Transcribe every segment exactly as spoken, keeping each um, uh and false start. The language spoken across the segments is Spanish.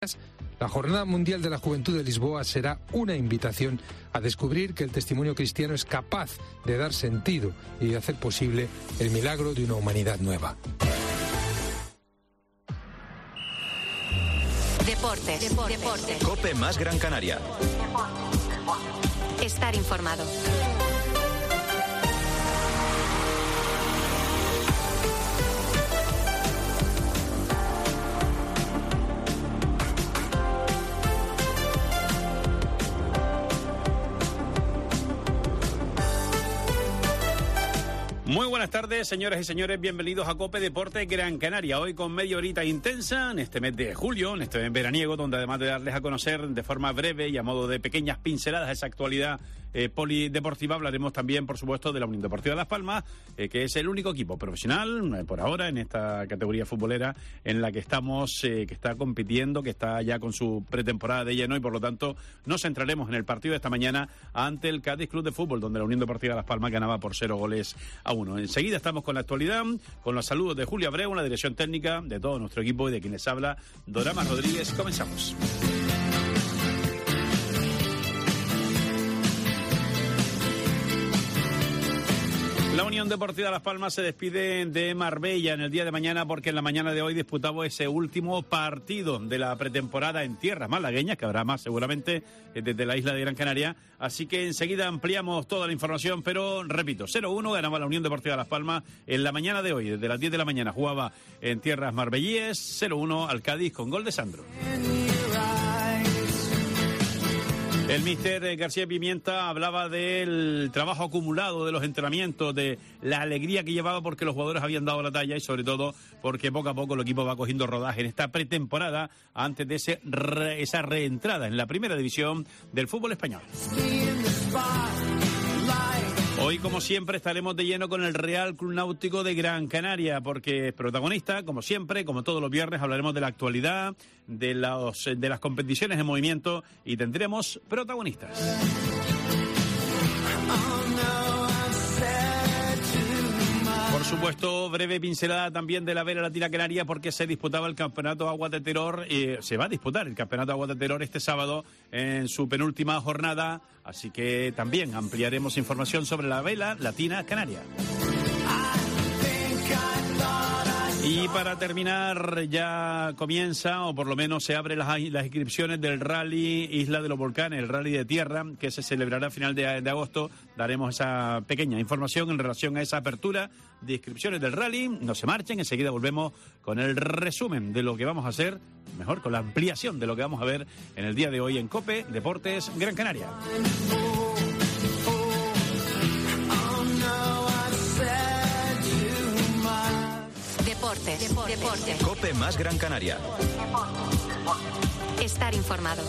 La Jornada Mundial de la Juventud de Lisboa será una invitación a descubrir que el testimonio cristiano es capaz de dar sentido y de hacer posible el milagro de una humanidad nueva. Deportes, deportes, deportes. COPE más Gran Canaria. Estar informado. Muy buenas tardes, señoras y señores, bienvenidos a COPE Deportes Gran Canaria. Hoy con media horita intensa en este mes de julio, en este mes veraniego, donde además de darles a conocer de forma breve y a modo de pequeñas pinceladas esa actualidad eh, polideportiva, hablaremos también, por supuesto, de la Unión Deportiva Las Palmas, eh, que es el único equipo profesional, eh, por ahora, en esta categoría futbolera en la que estamos, eh, que está compitiendo, que está ya con su pretemporada de lleno y, por lo tanto, nos centraremos en el partido de esta mañana ante el Cádiz Club de Fútbol, donde la Unión Deportiva Las Palmas ganaba por cero goles a uno. Enseguida estamos con la actualidad, con los saludos de Julio Abreu, la dirección técnica de todo nuestro equipo y de quien les habla, Dorama Rodríguez. Comenzamos. La Unión Deportiva Las Palmas se despide de Marbella en el día de mañana porque en la mañana de hoy disputamos ese último partido de la pretemporada en tierras malagueñas, que habrá más seguramente desde la isla de Gran Canaria. Así que enseguida ampliamos toda la información, pero repito, cero uno ganaba la Unión Deportiva Las Palmas en la mañana de hoy. Desde las diez de la mañana jugaba en tierras marbellíes, cero uno al Cádiz con gol de Sandro. El míster García Pimienta hablaba del trabajo acumulado de los entrenamientos, de la alegría que llevaba porque los jugadores habían dado la talla y sobre todo porque poco a poco el equipo va cogiendo rodaje en esta pretemporada antes de ese re, esa reentrada en la primera división del fútbol español. Hoy, como siempre, estaremos de lleno con el Real Club Náutico de Gran Canaria, porque es protagonista, como siempre, como todos los viernes, hablaremos de la actualidad, de, los, de las competiciones en movimiento y tendremos protagonistas. Por supuesto, breve pincelada también de la Vela Latina Canaria porque se disputaba el Campeonato Aguas de Terror, eh, se va a disputar el Campeonato Aguas de Terror este sábado en su penúltima jornada, así que también ampliaremos información sobre la Vela Latina Canaria. Y para terminar, ya comienza, o por lo menos se abren las, las inscripciones del Rally Isla de los Volcanes, el Rally de Tierra, que se celebrará a final de, de agosto. Daremos esa pequeña información en relación a esa apertura de inscripciones del Rally. No se marchen, enseguida volvemos con el resumen de lo que vamos a hacer, mejor, con la ampliación de lo que vamos a ver en el día de hoy en COPE Deportes Gran Canaria. Deportes, deportes, deportes. COPE más Gran Canaria. Estar informado.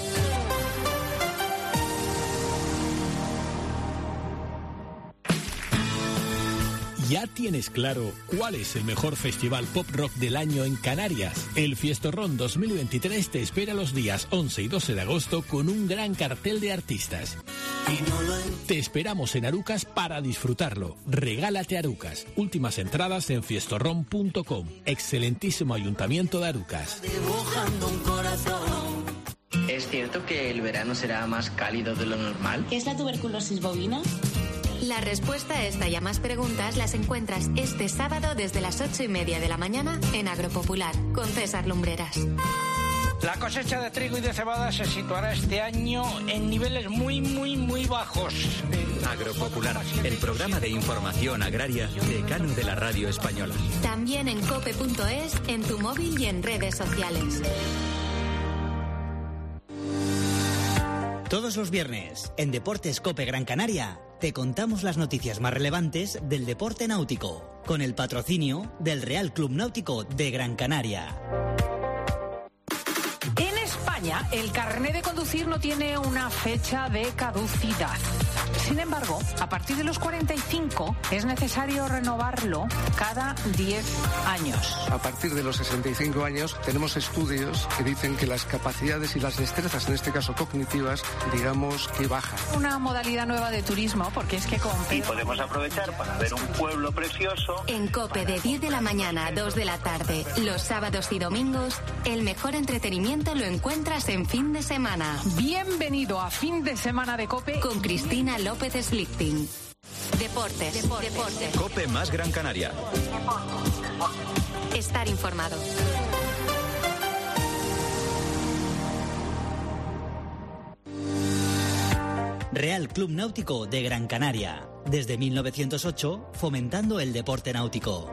¿Ya tienes claro cuál es el mejor festival pop rock del año en Canarias? El Fiestorrón dos mil veintitrés te espera los días once y doce de agosto con un gran cartel de artistas. Te esperamos en Arucas para disfrutarlo. Regálate Arucas. Últimas entradas en fiestorrón punto com. Excelentísimo Ayuntamiento de Arucas. Dibujando un corazón. ¿Es cierto que el verano será más cálido de lo normal? ¿Qué es la tuberculosis bovina? La respuesta a esta y a más preguntas las encuentras este sábado desde las ocho y media de la mañana en Agropopular con César Lumbreras. La cosecha de trigo y de cebada se situará este año en niveles muy, muy, muy bajos. Agropopular, el programa de información agraria decano de la radio española. También en cope punto es, en tu móvil y en redes sociales. Todos los viernes, en Deportes COPE Gran Canaria, te contamos las noticias más relevantes del deporte náutico, con el patrocinio del Real Club Náutico de Gran Canaria. En España España, el carné de conducir no tiene una fecha de caducidad. Sin embargo, a partir de los cuarenta y cinco es necesario renovarlo cada diez años. A partir de los sesenta y cinco años tenemos estudios que dicen que las capacidades y las destrezas, en este caso cognitivas, digamos que bajan. Una modalidad nueva de turismo, porque es que con Pedro... Y podemos aprovechar para ver un pueblo precioso. En COPE de diez de la mañana a dos de la tarde, los sábados y domingos, el mejor entretenimiento lo encuentras en fin de semana. Bienvenido a Fin de Semana de COPE con Cristina López Slichting. Deportes, deportes, deportes. COPE más Gran Canaria. Estar informado. Real Club Náutico de Gran Canaria. Desde mil novecientos ocho, fomentando el deporte náutico.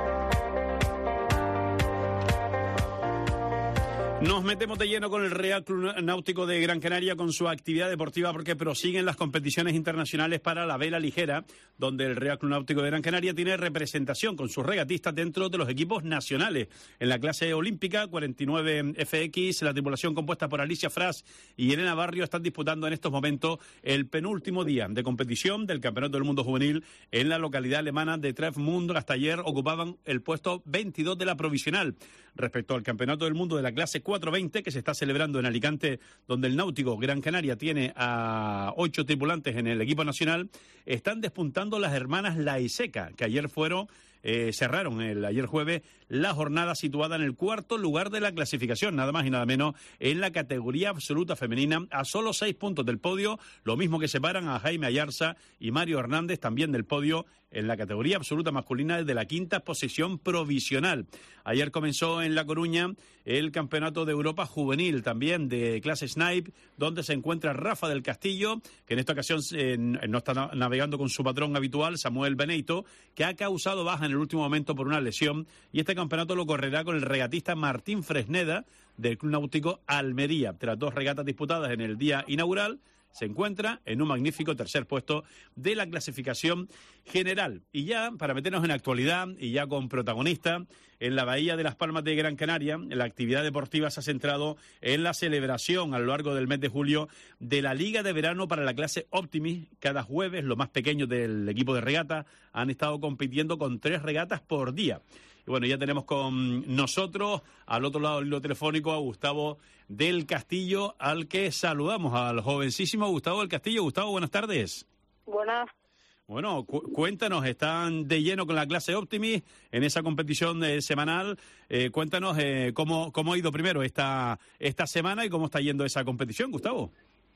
Nos metemos de lleno con el Real Club Náutico de Gran Canaria, con su actividad deportiva, porque prosiguen las competiciones internacionales para la vela ligera, donde el Real Club Náutico de Gran Canaria tiene representación con sus regatistas dentro de los equipos nacionales. En la clase olímpica, cuarenta y nueve F X, la tripulación compuesta por Alicia Fras y Elena Barrio están disputando en estos momentos el penúltimo día de competición del Campeonato del Mundo Juvenil en la localidad alemana de Treffmund. Hasta ayer ocupaban el puesto veintidós de la provisional. Respecto al Campeonato del Mundo de la clase cuatro veinte, que se está celebrando en Alicante, donde el Náutico Gran Canaria tiene a ocho tripulantes en el equipo nacional, están despuntando las hermanas Laiseca, que ayer fueron, eh, cerraron el ayer jueves la jornada, situada en el cuarto lugar de la clasificación, nada más y nada menos, en la categoría absoluta femenina, a solo seis puntos del podio, lo mismo que separan a Jaime Ayarza y Mario Hernández, también del podio, en la categoría absoluta masculina, desde la quinta posición provisional. Ayer comenzó en La Coruña el Campeonato de Europa Juvenil, también de clase Snipe, donde se encuentra Rafa del Castillo, que en esta ocasión eh, no está navegando con su patrón habitual, Samuel Beneito, que ha causado baja en el último momento por una lesión, y este campeonato lo correrá con el regatista Martín Fresneda, del Club Náutico Almería. Tras dos regatas disputadas en el día inaugural, se encuentra en un magnífico tercer puesto de la clasificación general. Y ya, para meternos en actualidad y ya con protagonista, en la Bahía de Las Palmas de Gran Canaria, la actividad deportiva se ha centrado en la celebración a lo largo del mes de julio de la Liga de Verano para la clase Optimis. Cada jueves, los más pequeños del equipo de regata han estado compitiendo con tres regatas por día. Y bueno, ya tenemos con nosotros, al otro lado del hilo telefónico, a Gustavo del Castillo, al que saludamos, al jovencísimo Gustavo del Castillo. Gustavo, buenas tardes. Buenas. Bueno, cu- cuéntanos, están de lleno con la clase Optimis en esa competición eh, semanal. Eh, cuéntanos eh, cómo, cómo ha ido primero esta, esta semana y cómo está yendo esa competición, Gustavo.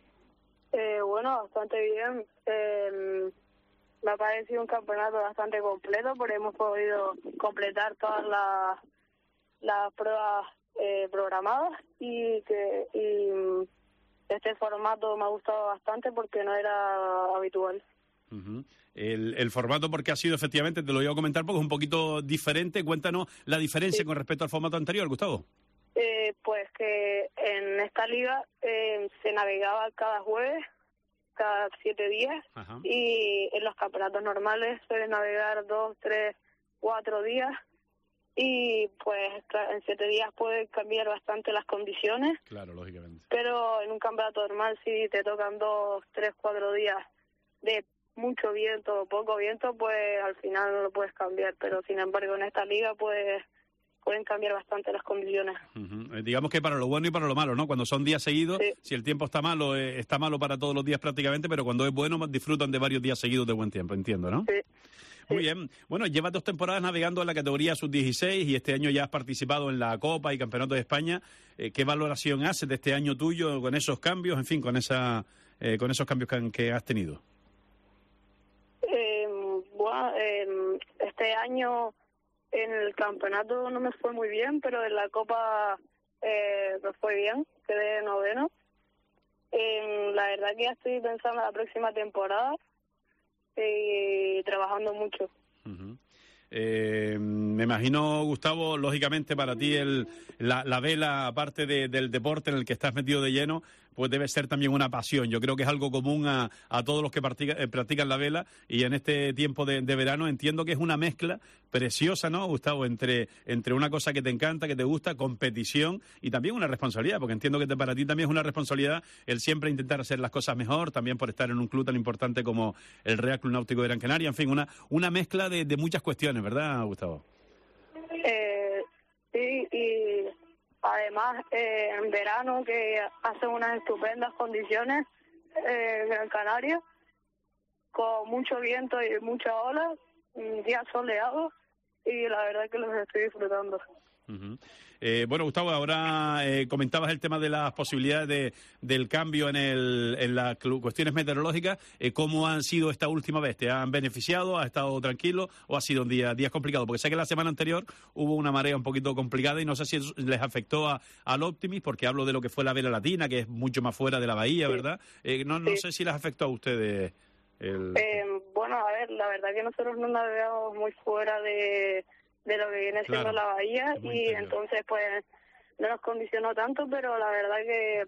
Eh, bueno, bastante bien. Eh... Me ha parecido un campeonato bastante completo, porque hemos podido completar todas las, las pruebas eh, programadas, y que y este formato me ha gustado bastante porque no era habitual. Uh-huh. El, el formato, porque ha sido, efectivamente, te lo iba a comentar porque es un poquito diferente. Cuéntanos la diferencia sí. con respecto al formato anterior, Gustavo. Eh, pues que en esta liga eh, se navegaba cada jueves, cada siete días. Ajá. Y en los campeonatos normales suelen navegar dos, tres, cuatro días, y pues en siete días pueden cambiar bastante las condiciones. Claro, lógicamente. Pero en un campeonato normal, si te tocan dos, tres, cuatro días de mucho viento o poco viento, pues al final no lo puedes cambiar. Pero sin embargo en esta liga pues pueden cambiar bastante las condiciones. Uh-huh. Eh, digamos que para lo bueno y para lo malo, ¿no? Cuando son días seguidos, sí. si el tiempo está malo, eh, está malo para todos los días prácticamente, pero cuando es bueno disfrutan de varios días seguidos de buen tiempo, entiendo, ¿no? Sí. Muy sí. bien. Bueno, llevas dos temporadas navegando en la categoría sub dieciséis y este año ya has participado en la Copa y Campeonato de España. Eh, ¿Qué valoración haces de este año tuyo con esos cambios, en fin, con esa eh, con esos cambios que, que has tenido? Eh, bueno, eh, este año en el campeonato no me fue muy bien, pero en la Copa eh, me fue bien, quedé noveno. Eh, la verdad que ya estoy pensando en la próxima temporada y trabajando mucho. Uh-huh. Eh, me imagino, Gustavo, lógicamente para ti el, la, la vela, aparte de, del deporte en el que estás metido de lleno, pues debe ser también una pasión. Yo creo que es algo común a, a todos los que practica, eh, practican la vela, y en este tiempo de, de verano entiendo que es una mezcla preciosa, ¿no, Gustavo? Entre, entre una cosa que te encanta, que te gusta, competición y también una responsabilidad, porque entiendo que te, para ti también es una responsabilidad el siempre intentar hacer las cosas mejor, también por estar en un club tan importante como el Real Club Náutico de Gran Canaria, en fin, una, una mezcla de, de muchas cuestiones, ¿verdad, Gustavo? Eh, sí, y además eh, en verano, que hacen unas estupendas condiciones eh, en Gran Canaria, con mucho viento y mucha ola, un día soleado, y la verdad que los estoy disfrutando. Uh-huh. Eh, bueno, Gustavo, ahora eh, comentabas el tema de las posibilidades de, del cambio en, el, en las cuestiones meteorológicas. Eh, ¿Cómo han sido esta última vez? ¿Te han beneficiado? ¿Has estado tranquilo? ¿O ha sido un día días complicado? Porque sé que la semana anterior hubo una marea un poquito complicada y no sé si eso les afectó a, al Optimis, porque hablo de lo que fue la vela latina, que es mucho más fuera de la bahía, sí. ¿verdad? Eh, no, no sí. sé si les afectó a ustedes. El... Eh, bueno, a ver, la verdad que nosotros no navegamos muy fuera de, de lo que viene siendo claro, la bahía, y interior. Entonces pues no nos condicionó tanto, pero la verdad que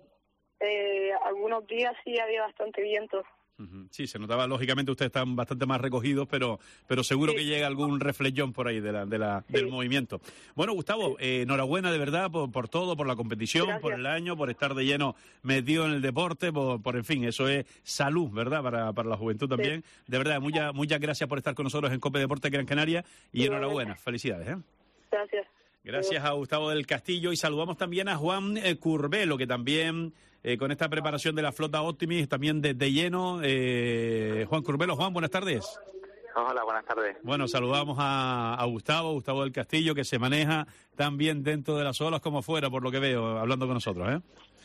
eh, algunos días sí había bastante viento. Uh-huh. Sí, se notaba, lógicamente ustedes están bastante más recogidos, pero pero seguro sí. que llega algún reflejón por ahí de la, de la, sí. del movimiento. Bueno, Gustavo, sí. eh, enhorabuena de verdad por, por todo, por la competición, Gracias. por el año, por estar de lleno metido en el deporte, por, por en fin, eso es salud, ¿verdad? Para, para la juventud también. Sí. De verdad, muchas muchas gracias por estar con nosotros en Cope Deporte Gran Canaria y sí, enhorabuena, bueno. felicidades. ¿eh? Gracias. Gracias a Gustavo del Castillo, y saludamos también a Juan eh, Curbelo, que también eh, con esta preparación de la flota Optimis también de, de lleno. Eh, Juan Curbelo, Juan, buenas tardes. Hola, buenas tardes. Bueno, saludamos a, a Gustavo, Gustavo del Castillo, que se maneja tan bien dentro de las olas como fuera, por lo que veo, hablando con nosotros, ¿eh?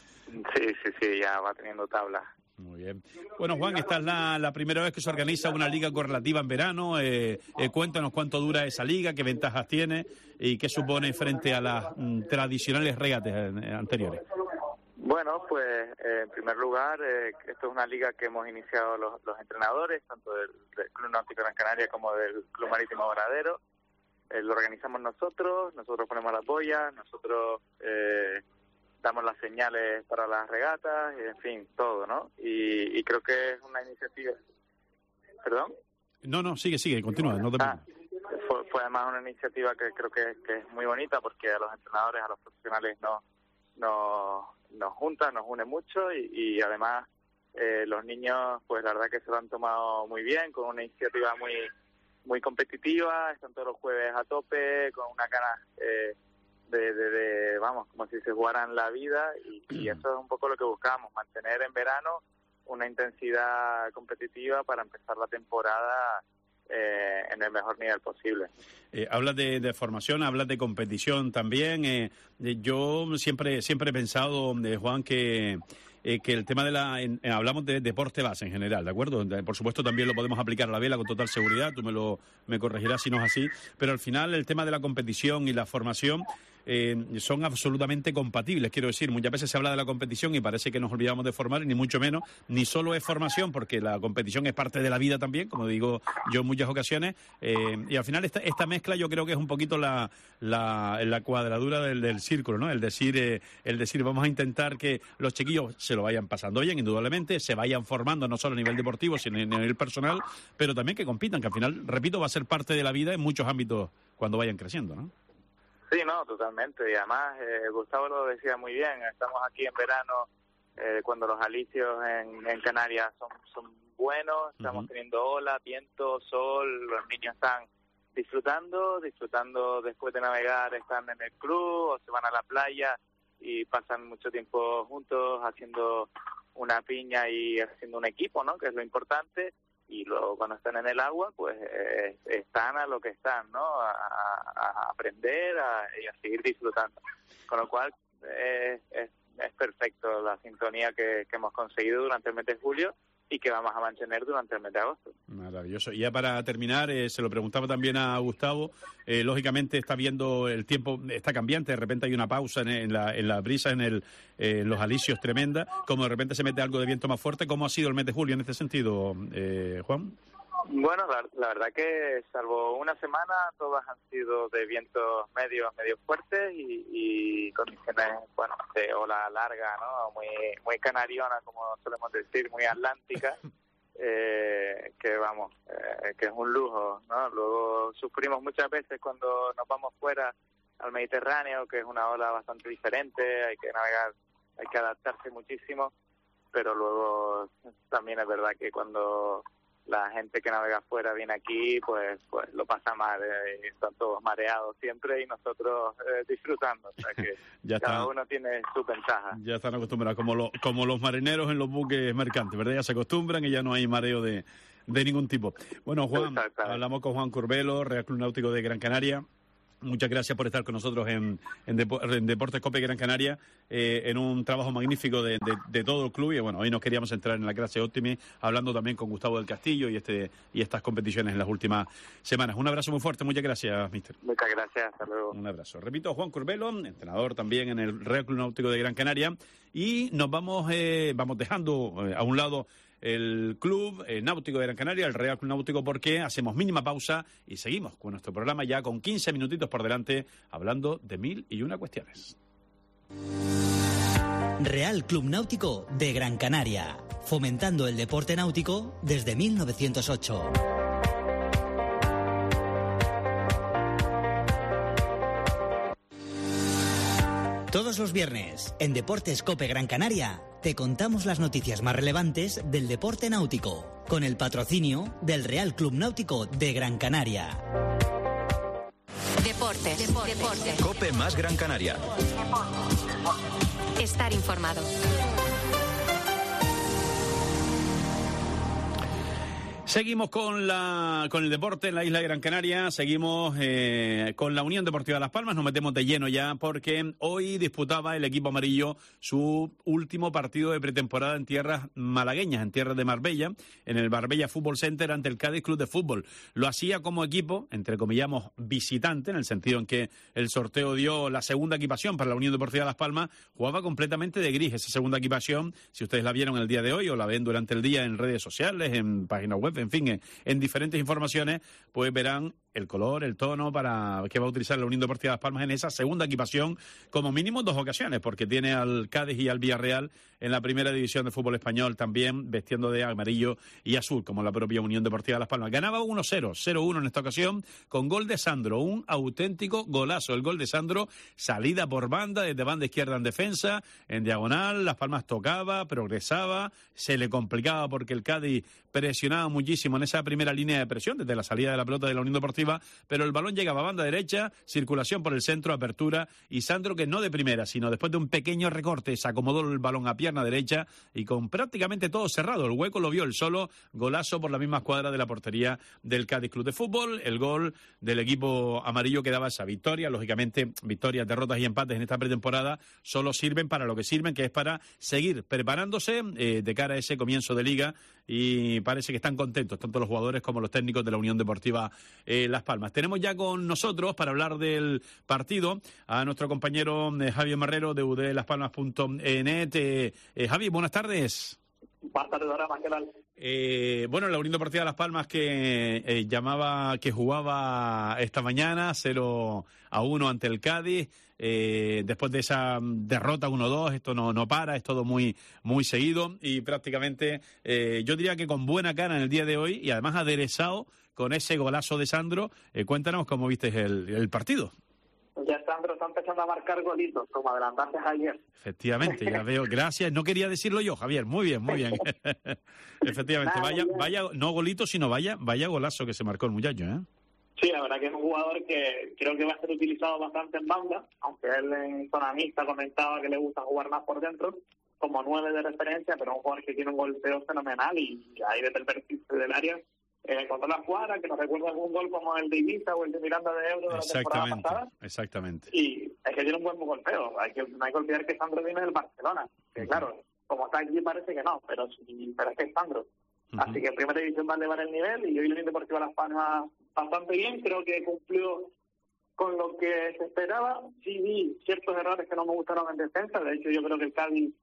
Sí, sí, sí, ya va teniendo tabla. Muy bien. Bueno, Juan, esta es la, la primera vez que se organiza una liga correlativa en verano. Eh, eh, cuéntanos cuánto dura esa liga, qué ventajas tiene y qué supone frente a las mm, tradicionales regates eh, anteriores. Bueno, pues eh, en primer lugar, eh, esto es una liga que hemos iniciado los, los entrenadores, tanto del, del Club Náutico Gran Canaria como del Club Marítimo Varadero. Eh, lo organizamos nosotros, nosotros ponemos las boyas, nosotros... Eh, damos las señales para las regatas, y en fin, todo, ¿no? Y, y creo que es una iniciativa... ¿Perdón? No, no, sigue, sigue, continúa. No te... ah, fue, fue además una iniciativa que creo que, que es muy bonita, porque a los entrenadores, a los profesionales nos, nos, nos junta, nos une mucho, y, y además eh, los niños, pues la verdad que se lo han tomado muy bien, con una iniciativa muy, muy competitiva, están todos los jueves a tope, con una cara... Eh, De, de, de, vamos, como si se jugaran la vida, y, y eso es un poco lo que buscamos, mantener en verano una intensidad competitiva para empezar la temporada eh, en el mejor nivel posible. Eh, hablas de, de formación, hablas de competición también. Eh, yo siempre siempre he pensado, eh, Juan, que... Eh, que el tema de la... En, en, hablamos de deporte base en general, ¿de acuerdo? De, por supuesto también lo podemos aplicar a la vela con total seguridad, tú me lo me corregirás si no es así, pero al final el tema de la competición y la formación eh, son absolutamente compatibles, quiero decir, muchas veces se habla de la competición y parece que nos olvidamos de formar, ni mucho menos, ni solo es formación, porque la competición es parte de la vida también, como digo yo en muchas ocasiones, eh, y al final esta, esta mezcla yo creo que es un poquito la, la, la cuadradura del, del círculo, ¿no? El decir, eh, el decir, vamos a intentar que los chiquillos se lo vayan pasando bien, indudablemente, se vayan formando no solo a nivel deportivo, sino a nivel personal, pero también que compitan, que al final, repito, va a ser parte de la vida en muchos ámbitos cuando vayan creciendo, ¿no? Sí, no, totalmente, y además eh, Gustavo lo decía muy bien, estamos aquí en verano, eh, cuando los alicios en, en Canarias son, son buenos, estamos uh-huh. teniendo ola, viento, sol, los niños están disfrutando, disfrutando después de navegar, están en el club o se van a la playa y pasan mucho tiempo juntos haciendo una piña y haciendo un equipo, ¿no? Que es lo importante, y luego cuando están en el agua, pues eh, están a lo que están, ¿no? A, a aprender a, y a seguir disfrutando. Con lo cual eh, es, es perfecto la sintonía que, que hemos conseguido durante el mes de julio y que vamos a mantener durante el mes de agosto. Maravilloso. Y ya para terminar, eh, se lo preguntaba también a Gustavo, eh, lógicamente está viendo el tiempo, está cambiante, de repente hay una pausa en, en, la, en la brisa, en, el, eh, en los alisios tremenda, como de repente se mete algo de viento más fuerte. ¿Cómo ha sido el mes de julio en este sentido, eh, Juan? Bueno, la, la verdad que salvo una semana todas han sido de vientos medios, medios fuertes y, y condiciones, bueno, de ola larga, ¿no? Muy, muy canariona, como solemos decir, muy atlántica, eh, que vamos, eh, que es un lujo, ¿no? Luego sufrimos muchas veces cuando nos vamos fuera al Mediterráneo, que es una ola bastante diferente, hay que navegar, hay que adaptarse muchísimo, pero luego también es verdad que cuando la gente que navega afuera viene aquí, pues pues lo pasa mal, eh, y están todos mareados siempre y nosotros eh, disfrutando, o sea que ya cada está, uno tiene su ventaja. Ya están acostumbrados, como, lo, como los marineros en los buques mercantes, ¿verdad? Ya se acostumbran y ya no hay mareo de, de ningún tipo. Bueno, Juan, hablamos con Juan Curbelo, Real Club Náutico de Gran Canaria. Muchas gracias por estar con nosotros en, en, Depo, en Deportes COPE Gran Canaria, eh, en un trabajo magnífico de, de, de todo el club. Y bueno, hoy nos queríamos entrar en la clase Optimi, hablando también con Gustavo del Castillo y este y estas competiciones en las últimas semanas. Un abrazo muy fuerte, muchas gracias, mister. Muchas gracias, hasta luego. Un abrazo. Repito, Juan Curbelo, entrenador también en el Real Club Náutico de Gran Canaria. Y nos vamos, eh, vamos dejando eh, a un lado el Club eh, Náutico de Gran Canaria, el Real Club Náutico, porque hacemos mínima pausa y seguimos con nuestro programa ya con quince minutitos por delante, hablando de mil y una cuestiones. Real Club Náutico de Gran Canaria, fomentando el deporte náutico desde mil novecientos ocho. Todos los viernes, en Deportes COPE Gran Canaria, te contamos las noticias más relevantes del deporte náutico, con el patrocinio del Real Club Náutico de Gran Canaria. Deportes. Deportes. Deportes. COPE más Gran Canaria. Estar informado. Seguimos con la con el deporte en la isla de Gran Canaria, seguimos eh, con la Unión Deportiva Las Palmas, nos metemos de lleno ya porque hoy disputaba el equipo amarillo su último partido de pretemporada en tierras malagueñas, en tierras de Marbella, en el Marbella Fútbol Center ante el Cádiz Club de Fútbol. Lo hacía como equipo, entre comillamos, visitante, en el sentido en que el sorteo dio la segunda equipación para la Unión Deportiva Las Palmas, jugaba completamente de gris esa segunda equipación, si ustedes la vieron el día de hoy o la ven durante el día en redes sociales, en páginas web, en fin, en, en diferentes informaciones, pues verán el color, el tono para que va a utilizar la Unión Deportiva Las Palmas en esa segunda equipación, como mínimo en dos ocasiones, porque tiene al Cádiz y al Villarreal en la primera división de fútbol español también vestiendo de amarillo y azul, como la propia Unión Deportiva Las Palmas. Ganaba uno cero, cero uno en esta ocasión, con gol de Sandro, un auténtico golazo. El gol de Sandro, salida por banda, desde banda izquierda en defensa, en diagonal, Las Palmas tocaba, progresaba, se le complicaba porque el Cádiz presionaba muchísimo en esa primera línea de presión, desde la salida de la pelota de la Unión Deportiva, pero el balón llegaba a banda derecha, circulación por el centro, apertura, y Sandro, que no de primera, sino después de un pequeño recorte, se acomodó el balón a pierna derecha y con prácticamente todo cerrado, el hueco lo vio él solo, golazo por la misma escuadra de la portería del Cádiz Club de Fútbol, el gol del equipo amarillo que daba esa victoria. Lógicamente, victorias, derrotas y empates en esta pretemporada solo sirven para lo que sirven, que es para seguir preparándose eh, de cara a ese comienzo de liga, y parece que están contentos tanto los jugadores como los técnicos de la Unión Deportiva eh, Las Palmas. Tenemos ya con nosotros para hablar del partido a nuestro compañero eh, Javier Marrero de u d las palmas punto net. Eh, eh, Javi, buenas tardes. Buenas tardes, Dorama, ¿qué tal? Eh, bueno, la Unión Deportiva Las Palmas que eh, llamaba, que jugaba esta mañana cero a uno ante el Cádiz. Eh, después de esa derrota uno dos, esto no, no para, es todo muy, muy seguido y prácticamente eh, yo diría que con buena cara en el día de hoy y además aderezado con ese golazo de Sandro. Eh, cuéntanos cómo viste el, el partido. Ya Sandro está empezando a marcar golitos, como adelantaste ayer. Efectivamente, ya veo. Gracias. No quería decirlo yo, Javier. Muy bien, muy bien. Efectivamente, vaya, vaya, no golito, sino vaya, vaya golazo que se marcó el muchacho, ¿eh? Sí, la verdad que es un jugador que creo que va a ser utilizado bastante en banda, aunque él en zona mixta comentaba que le gusta jugar más por dentro, como nueve de referencia, pero un jugador que tiene un golpeo fenomenal y ahí desde el perfil del área eh, contra la jugada, que nos recuerda algún gol como el de Ibiza o el de Miranda de Ebro de la temporada pasada. Exactamente. Y es que tiene un buen golpeo. Hay que, no hay que olvidar que Sandro viene del Barcelona, que uh-huh. claro, como está aquí parece que no, pero, sí, pero es que es Sandro. Uh-huh. Así que en primera división va a elevar el nivel y hoy la Unión Deportiva Las Palmas bastante bien, creo que cumplió con lo que se esperaba. Sí vi ciertos errores que no me gustaron en defensa, de hecho yo creo que el Cádiz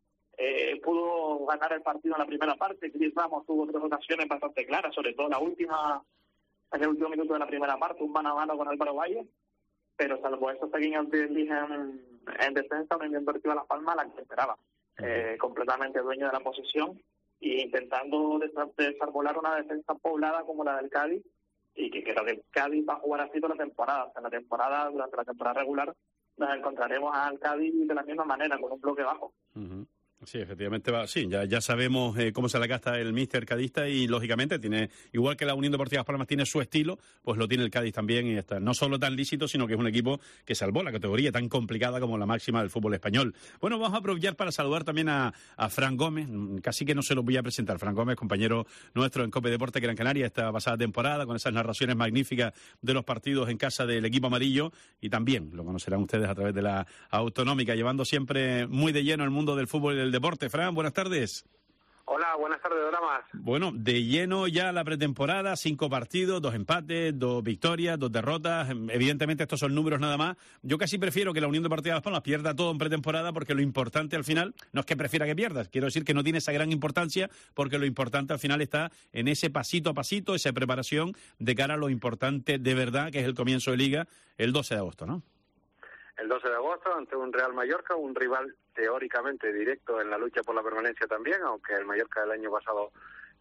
eh, pudo ganar el partido en la primera parte. Chris Ramos tuvo tres ocasiones bastante claras, sobre todo la última, en el último minuto de la primera parte, un mano a mano con Álvaro Valle, pero salvo esos pequeños deslices en, en defensa, Unión Deportiva Las Palmas la que esperaba, eh, completamente dueño de la posesión e intentando desarbolar una defensa poblada como la del Cádiz, y que creo que el Cádiz va a jugar así toda la temporada. O sea, en la temporada, durante la temporada regular, nos encontraremos al Cádiz de la misma manera, con un bloque bajo. Uh-huh. Sí, efectivamente va. Sí, ya, ya sabemos eh, cómo se la gasta el míster cadista y, lógicamente, tiene, igual que la Unión Deportiva Las Palmas tiene su estilo, pues lo tiene el Cádiz también y está no solo tan lícito, sino que es un equipo que salvó la categoría tan complicada como la máxima del fútbol español. Bueno, vamos a aprovechar para saludar también a, a Fran Gómez, casi que no se lo voy a presentar. Fran Gómez, compañero nuestro en COPE Deporte Gran Canaria esta pasada temporada, con esas narraciones magníficas de los partidos en casa del equipo amarillo, y también lo conocerán ustedes a través de la autonómica, llevando siempre muy de lleno el mundo del fútbol y del deporte. Fran, buenas tardes. Hola, buenas tardes, Dramas. Bueno, de lleno ya la pretemporada, cinco partidos, dos empates, dos victorias, dos derrotas. Evidentemente estos son números nada más. Yo casi prefiero que la Unión Deportiva Las Palmas pierda todo en pretemporada, porque lo importante al final no es que prefiera que pierdas, quiero decir que no tiene esa gran importancia, porque lo importante al final está en ese pasito a pasito, esa preparación de cara a lo importante de verdad, que es el comienzo de Liga el doce de agosto, ¿no? El doce de agosto ante un Real Mallorca, un rival teóricamente directo en la lucha por la permanencia también, aunque el Mallorca del año pasado,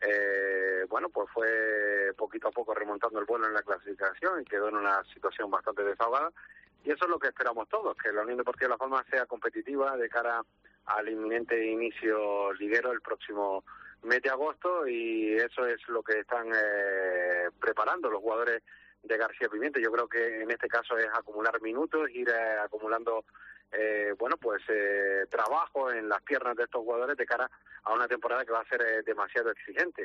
eh, bueno, pues fue poquito a poco remontando el vuelo en la clasificación y quedó en una situación bastante desahogada. Y eso es lo que esperamos todos, que la Unión Deportiva Las Palmas sea competitiva de cara al inminente inicio liguero el próximo mes de agosto, y eso es lo que están eh, preparando los jugadores de García Pimienta. Yo creo que en este caso es acumular minutos, ir eh, acumulando eh, bueno pues eh, trabajo en las piernas de estos jugadores de cara a una temporada que va a ser eh, demasiado exigente.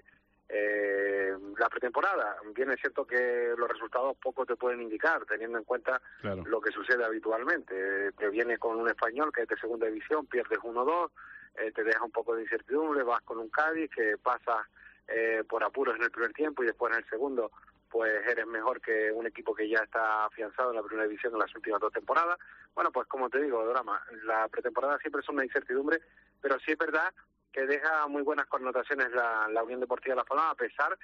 Eh, la pretemporada, bien es cierto que los resultados poco te pueden indicar, teniendo en cuenta claro. lo que sucede habitualmente. Eh, te viene con un Español que es de segunda división, pierdes uno dos, eh, te deja un poco de incertidumbre, vas con un Cádiz que pasa eh, por apuros en el primer tiempo y después en el segundo pues eres mejor que un equipo que ya está afianzado en la primera división en las últimas dos temporadas. Bueno, pues como te digo, Drama, la pretemporada siempre es una incertidumbre, pero sí es verdad que deja muy buenas connotaciones la, la Unión Deportiva Las Palmas, a pesar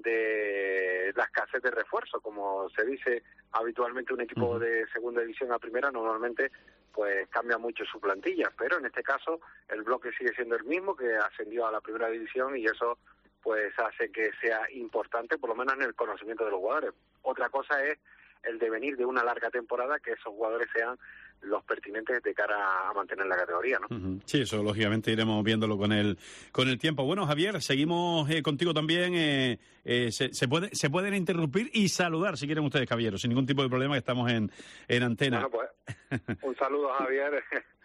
de la escasez de refuerzo. Como se dice habitualmente, un equipo uh-huh. de segunda división a primera normalmente pues cambia mucho su plantilla, pero en este caso el bloque sigue siendo el mismo, que ascendió a la primera división, y eso pues hace que sea importante, por lo menos en el conocimiento de los jugadores. Otra cosa es el devenir de una larga temporada, que esos jugadores sean los pertinentes de cara a mantener la categoría, ¿no? Uh-huh. Sí, eso lógicamente iremos viéndolo con el con el tiempo. Bueno, Javier, seguimos eh, contigo también. Eh, eh, se, se puede se pueden interrumpir y saludar si quieren ustedes, caballeros, sin ningún tipo de problema, que estamos en, en antena. Bueno, pues, un saludo a Javier.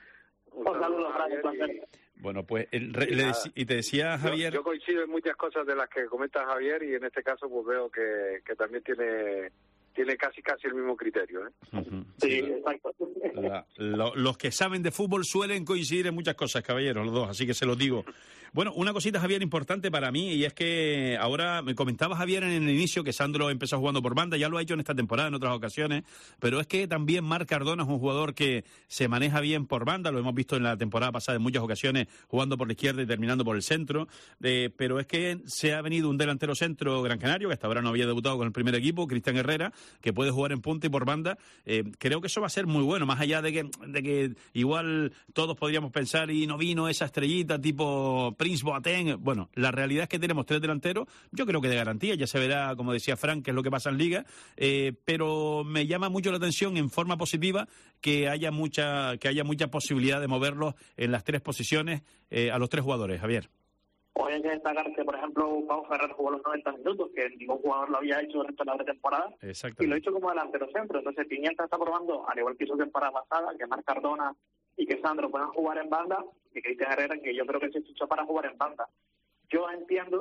un, un saludo a Javier. Javier. Bueno, pues el, y, le, y te decía Javier... Yo, yo coincido en muchas cosas de las que comenta Javier, y en este caso pues veo que, que también tiene tiene casi casi el mismo criterio, ¿eh? Uh-huh. Sí, sí, exacto. La, lo, los que saben de fútbol suelen coincidir en muchas cosas, caballeros, los dos, así que se los digo. Bueno, una cosita, Javier, importante para mí, y es que ahora me comentaba Javier en el inicio que Sandro empezó jugando por banda, ya lo ha hecho en esta temporada, en otras ocasiones, pero es que también Marc Cardona es un jugador que se maneja bien por banda, lo hemos visto en la temporada pasada en muchas ocasiones jugando por la izquierda y terminando por el centro, eh, pero es que se ha venido un delantero centro gran canario, que hasta ahora no había debutado con el primer equipo, Cristian Herrera, que puede jugar en punta y por banda. Eh, creo que eso va a ser muy bueno, más allá de que, de que igual todos podríamos pensar y no vino esa estrellita tipo Prince Boateng. Bueno, la realidad es que tenemos tres delanteros, yo creo que de garantía, ya se verá, como decía Frank, qué es lo que pasa en Liga, eh, pero me llama mucho la atención en forma positiva que haya mucha que haya mucha posibilidad de moverlos en las tres posiciones eh, a los tres jugadores, Javier. Hoy hay que destacar que, por ejemplo, Pau Ferrer jugó los noventa minutos, que ningún jugador lo había hecho durante la pretemporada, y lo ha hecho como delantero centro. Entonces, Pimienta está probando, al igual que hizo temporada pasada, que Marc Cardona y que Sandro puedan jugar en banda, y Cristian Herrera, que yo creo que se fichó para jugar en banda. Yo entiendo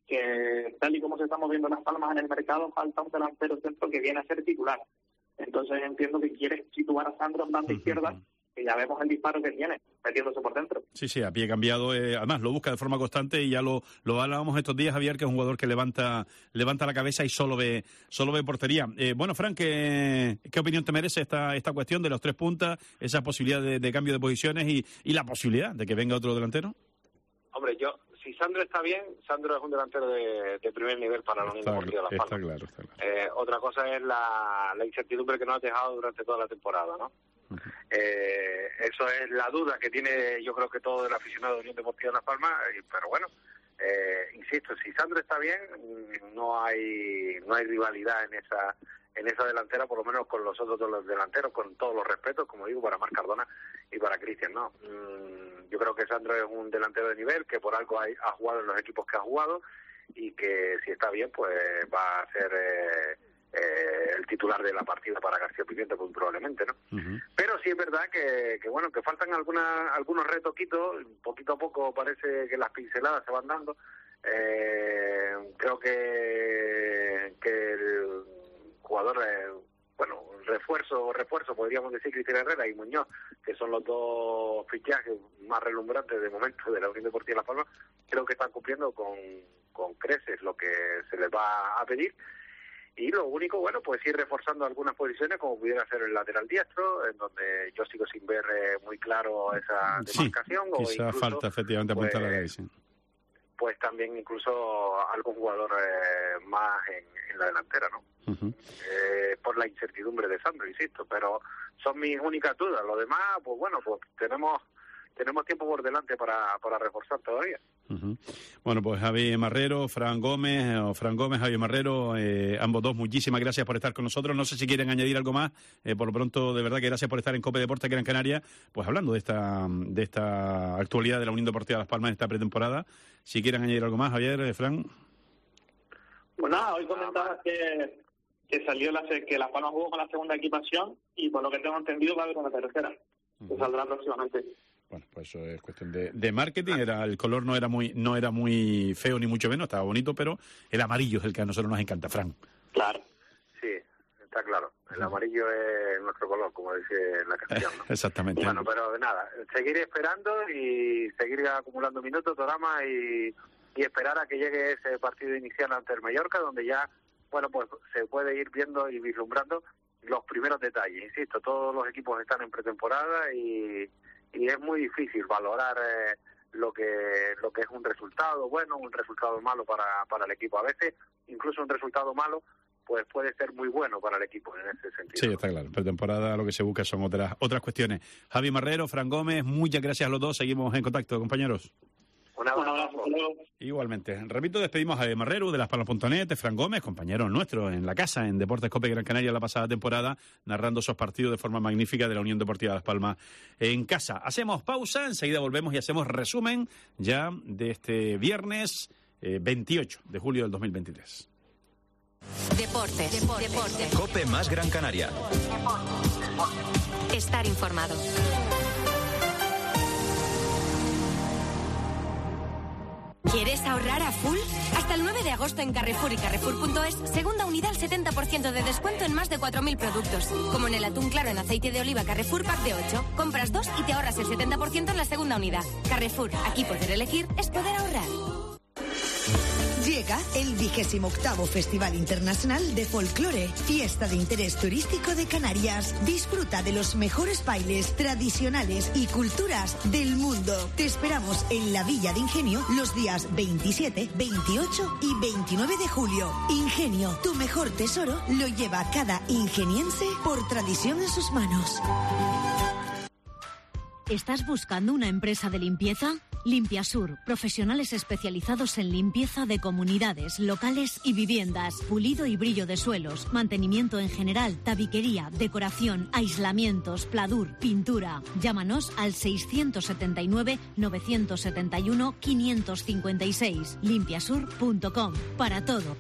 que, tal y como se están moviendo las palmas en el mercado, falta un delantero centro que viene a ser titular. Entonces, entiendo que quiere situar a Sandro en banda uh-huh. izquierda, que ya vemos el disparo que tiene, metiéndose por dentro. Sí, sí, a pie cambiado, eh, además lo busca de forma constante, y ya lo lo hablábamos estos días, Javier, que es un jugador que levanta levanta la cabeza y solo ve solo ve portería. Eh, bueno, Frank, ¿qué, ¿qué opinión te merece esta esta cuestión de los tres puntas, esa posibilidad de, de cambio de posiciones y, y la posibilidad de que venga otro delantero? Hombre, yo, si Sandro está bien, Sandro es un delantero de, de primer nivel para la Unión Deportiva Las Palmas. Está claro, está claro. Eh, otra cosa es la, la incertidumbre que nos ha dejado durante toda la temporada, ¿no? Uh-huh. Eh, eso es la duda que tiene, yo creo que todo el aficionado de Unión Deportiva Las Palmas, pero bueno, eh, insisto, si Sandro está bien, no hay no hay rivalidad en esa en esa delantera, por lo menos con los otros dos delanteros, con todos los respetos, como digo, para Marc Cardona y para Cristian, ¿no? Mm, yo creo que Sandro es un delantero de nivel, que por algo ha, ha jugado en los equipos que ha jugado, y que si está bien, pues va a ser eh, eh, el titular de la partida para García Pimienta, pues probablemente, ¿no? Uh-huh. Pero sí es verdad que, que bueno, que faltan alguna, algunos retoquitos, poquito a poco parece que las pinceladas se van dando. Eh, creo que, que el jugador, eh, bueno, refuerzo, refuerzo, podríamos decir, Cristian Herrera y Muñoz, que son los dos fichajes más relumbrantes de momento de la Unión Deportiva Las Palmas, creo que están cumpliendo con, con creces lo que se les va a pedir. Y lo único, bueno, pues ir reforzando algunas posiciones, como pudiera ser el lateral diestro, en donde yo sigo sin ver eh, muy claro esa demarcación. Sí, quizá incluso, falta efectivamente apuntar pues, a la división. Pues también incluso algún jugador eh, más en, en la delantera, ¿no? Uh-huh. Eh, por la incertidumbre de Sandro, insisto, pero son mis únicas dudas. Lo demás, pues bueno, pues tenemos tenemos tiempo por delante para, para reforzar todavía. Uh-huh. Bueno, pues Javi Marrero, Fran Gómez, o Fran Gómez, Javi Marrero, eh, ambos dos, muchísimas gracias por estar con nosotros. No sé si quieren añadir algo más. Eh, por lo pronto, de verdad que gracias por estar en COPE Deportes Gran Canaria, pues hablando de esta de esta actualidad de la Unión Deportiva Las Palmas en esta pretemporada. Si quieren añadir algo más, Javier, eh, Fran. Pues nada, hoy comentabas que, que salió la que Las Palmas jugó con la segunda equipación y por lo que tengo entendido va a haber una tercera, uh-huh. que saldrá próximamente. Bueno, pues eso es cuestión de, de marketing. Era el color no era muy no era muy feo ni mucho menos, estaba bonito, pero el amarillo es el que a nosotros nos encanta, Fran. Claro, sí, está claro. El amarillo es nuestro color, como dice la canción, ¿no? Exactamente. Bueno, pero nada, seguir esperando y seguir acumulando minutos, Torama, y, y esperar a que llegue ese partido inicial ante el Mallorca, donde ya, bueno, pues se puede ir viendo y vislumbrando los primeros detalles. Insisto, todos los equipos están en pretemporada y y es muy difícil valorar eh, lo que lo que es un resultado bueno, un resultado malo para, para el equipo. A veces, incluso un resultado malo, pues puede ser muy bueno para el equipo en ese sentido. Sí, está claro. Pretemporada lo que se busca son otras otras cuestiones. Javi Marrero, Fran Gómez, muchas gracias a los dos. Seguimos en contacto, compañeros. Un abrazo. Igualmente. Repito, despedimos a Javi Marrero de Las Palmas punto net, de Fran Gómez, compañero nuestro en la casa, en Deportes COPE Gran Canaria la pasada temporada, narrando esos partidos de forma magnífica de la Unión Deportiva Las Palmas en casa. Hacemos pausa, enseguida volvemos y hacemos resumen ya de este viernes eh, veintiocho de julio del dos mil veintitrés. Deportes. Deportes. Deportes. COPE más Gran Canaria. Estar informado. ¿Quieres ahorrar a full? Hasta el nueve de agosto en Carrefour y Carrefour punto es, segunda unidad al setenta por ciento de descuento en más de cuatro mil productos. Como en el atún claro en aceite de oliva Carrefour Pack de ocho. Compras dos y te ahorras el setenta por ciento en la segunda unidad. Carrefour, aquí poder elegir es poder ahorrar. Llega el vigésimo octavo Festival Internacional de Folclore, fiesta de interés turístico de Canarias. Disfruta de los mejores bailes tradicionales y culturas del mundo. Te esperamos en la Villa de Ingenio los días veintisiete, veintiocho y veintinueve de julio. Ingenio, tu mejor tesoro, lo lleva cada ingeniense por tradición en sus manos. ¿Estás buscando una empresa de limpieza? Limpiasur, profesionales especializados en limpieza de comunidades, locales y viviendas, pulido y brillo de suelos, mantenimiento en general, tabiquería, decoración, aislamientos, pladur, pintura. Llámanos al seiscientos setenta y nueve, novecientos setenta y uno, quinientos cincuenta y seis. limpiasur punto com. Para todo.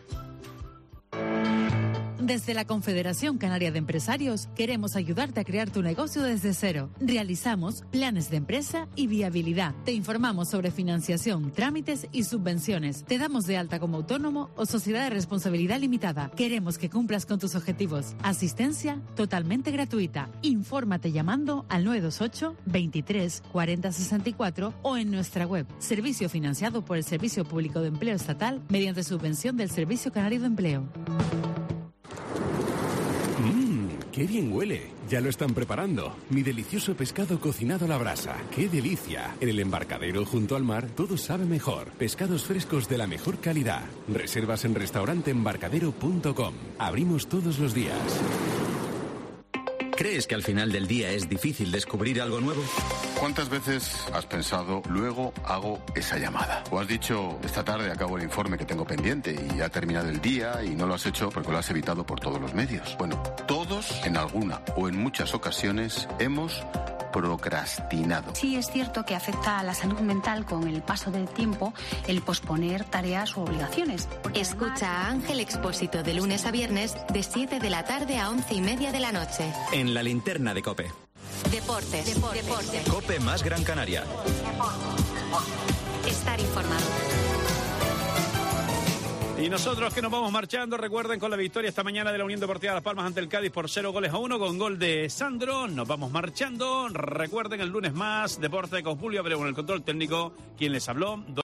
Desde la Confederación Canaria de Empresarios queremos ayudarte a crear tu negocio desde cero. Realizamos planes de empresa y viabilidad. Te informamos sobre financiación, trámites y subvenciones. Te damos de alta como autónomo o sociedad de responsabilidad limitada. Queremos que cumplas con tus objetivos. Asistencia totalmente gratuita. Infórmate llamando al nueve dos ocho, veintitrés, cuarenta, sesenta y cuatro o en nuestra web. Servicio financiado por el Servicio Público de Empleo Estatal mediante subvención del Servicio Canario de Empleo. ¡Qué bien huele! Ya lo están preparando. Mi delicioso pescado cocinado a la brasa. ¡Qué delicia! En el embarcadero junto al mar todo sabe mejor. Pescados frescos de la mejor calidad. Reservas en restaurante embarcadero punto com. Abrimos todos los días. ¿Crees que al final del día es difícil descubrir algo nuevo? ¿Cuántas veces has pensado, luego hago esa llamada? ¿O has dicho, esta tarde acabo el informe que tengo pendiente y ha terminado el día y no lo has hecho porque lo has evitado por todos los medios? Bueno, todos en alguna o en muchas ocasiones hemos procrastinado. Sí, es cierto que afecta a la salud mental con el paso del tiempo el posponer tareas u obligaciones. Escucha a Ángel Expósito de lunes a viernes de siete de la tarde a once y media de la noche. En la linterna de COPE. Deportes. Deportes. Deportes. COPE más Gran Canaria. Estar informado. Y nosotros que nos vamos marchando, recuerden, con la victoria esta mañana de la Unión Deportiva Las Palmas ante el Cádiz por cero goles a uno, con gol de Sandro. Nos vamos marchando. Recuerden, el lunes más Deporte con Julio Abreu en el control técnico. Quien les habló.